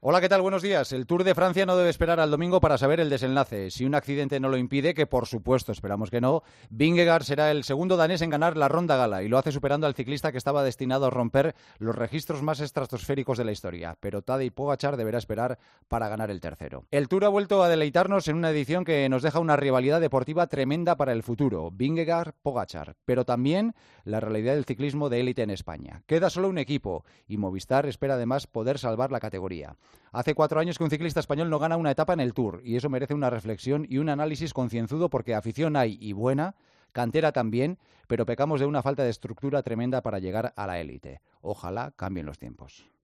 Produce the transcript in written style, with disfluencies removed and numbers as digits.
Hola, ¿qué tal? Buenos días. El Tour de Francia no debe esperar al domingo para saber el desenlace. Si un accidente no lo impide, que por supuesto esperamos que no, Vingegaard será el segundo danés en ganar la Ronda Gala y lo hace superando al ciclista que estaba destinado a romper los registros más estratosféricos de la historia. Pero Tadej Pogačar deberá esperar para ganar el tercero. El Tour ha vuelto a deleitarnos en una edición que nos deja una rivalidad deportiva tremenda para el futuro. Vingegaard-Pogačar, pero también la realidad del ciclismo de élite en España. Queda solo un equipo y Movistar espera además poder salvar la categoría. Hace 4 años que un ciclista español no gana una etapa en el Tour y eso merece una reflexión y un análisis concienzudo porque afición hay y buena, cantera también, pero pecamos de una falta de estructura tremenda para llegar a la élite. Ojalá cambien los tiempos.